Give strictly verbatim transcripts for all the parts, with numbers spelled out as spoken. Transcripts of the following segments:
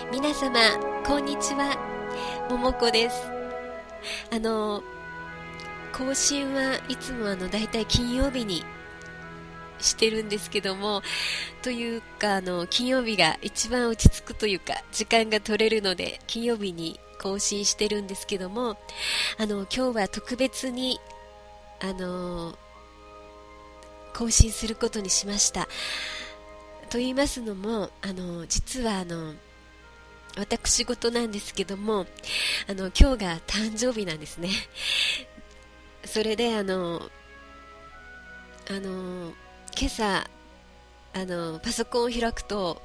皆様こんにちは、ももこです。あの更新はいつもあのだいたい金曜日にしてるんですけども、というかあの金曜日が一番落ち着くというか時間が取れるので金曜日に更新してるんですけども、あの今日は特別にあの更新することにしました。と言いますのも、あの実はあの私事なんですけども、あの今日が誕生日なんですね。それであのあの今朝あのパソコンを開くと、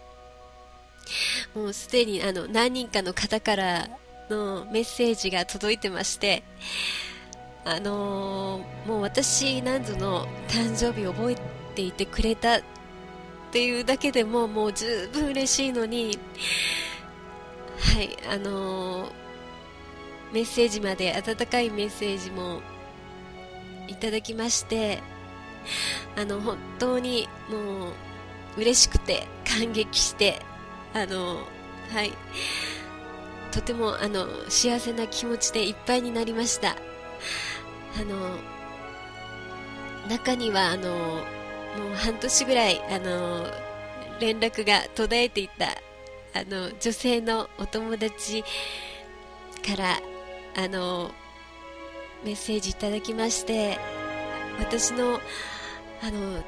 もうすでにあの何人かの方からのメッセージが届いてまして、あのもう私なんぞの誕生日を覚えていてくれたっていうだけでももう十分嬉しいのに、はい、あのメッセージまで、温かいメッセージもいただきまして、あの本当にもう嬉しくて感激して、あのはいとてもあの幸せな気持ちでいっぱいになりました。あの中にはあのもう半年ぐらいあの連絡が途絶えていたあの女性のお友達からあのメッセージいただきまして、私のあの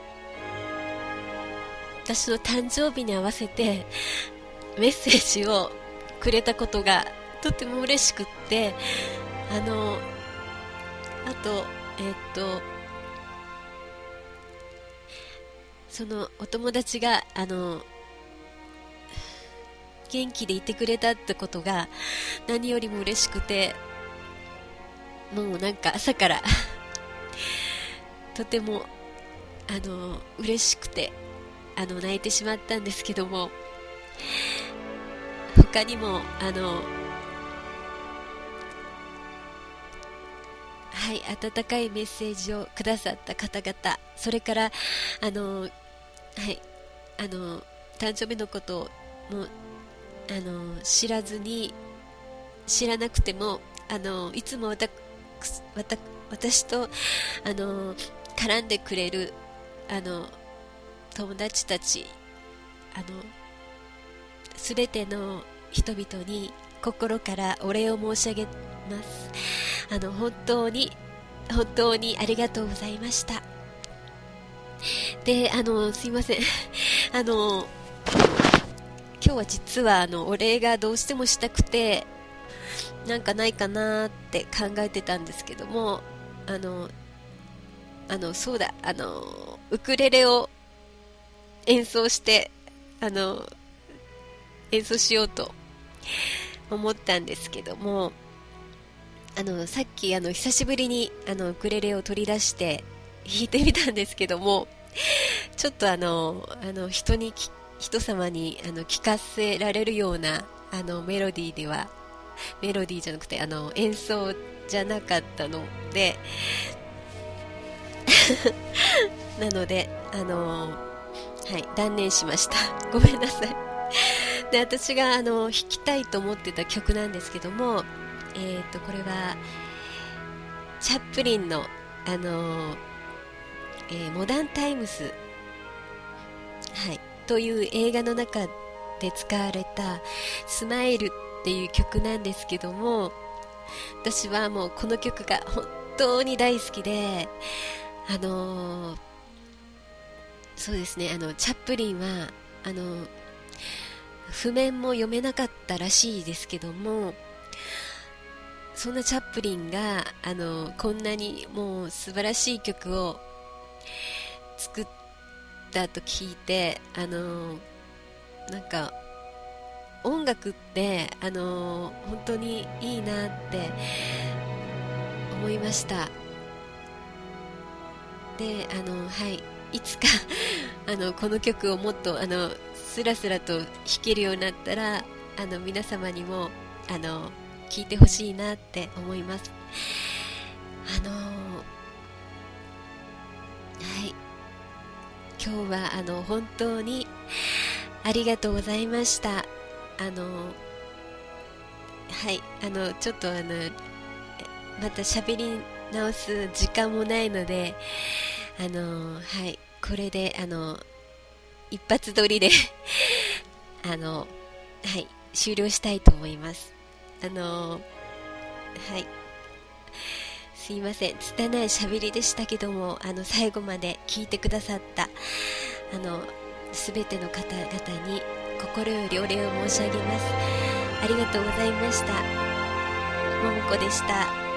私の誕生日に合わせてメッセージをくれたことがとても嬉しくって、あのあとえっとそのお友達があの元気でいてくれたってことが何よりも嬉しくて、もうなんか朝からとてもあの嬉しくてあの泣いてしまったんですけども、他にもあのはい温かいメッセージをくださった方々、それからあのはいあの誕生日のことをもうあの知らずに知らなくてもあのいつもわたわた私とあの絡んでくれるあの友達たち、あのすべての人々に心からお礼を申し上げます。あの本当に本当にありがとうございました。で、あのすいませんあの今日は実はあのお礼がどうしてもしたくて、なんかないかなって考えてたんですけども、あのあのそうだあのウクレレを演奏してあの演奏しようと思ったんですけども、あのさっきあの久しぶりにあのウクレレを取り出して弾いてみたんですけども、ちょっとあのあの人に人様にあの聞かせられるようなあのメロディーではメロディーじゃなくてあの演奏じゃなかったのでなのであのはい断念しました。ごめんなさい。で、私があの弾きたいと思ってた曲なんですけども、えーとこれはチャップリンのあの、えーモダンタイムス、はいという映画の中で使われたスマイルっていう曲なんですけども、私はもうこの曲が本当に大好きで、あのー、そうですね、あのチャップリンはあの譜面も読めなかったらしいですけども、そんなチャップリンがあのこんなにもう素晴らしい曲を作ったと聞いて、あのなんか音楽ってあの本当にいいなって思いました。で、あのはいいつかあのこの曲をもっとあのスラスラと弾けるようになったら、あの皆様にもあの聴いてほしいなって思います。あのはい今日はあの本当にありがとうございました。 あのはいあのちょっとあのまた喋り直す時間もないので、あのはいこれであの一発撮りであのはい終了したいと思います。あのはいすいません、拙い喋りでしたけども、あの最後まで聞いてくださったあのすべての方々に心よりお礼を申し上げます。ありがとうございました。ももこでした。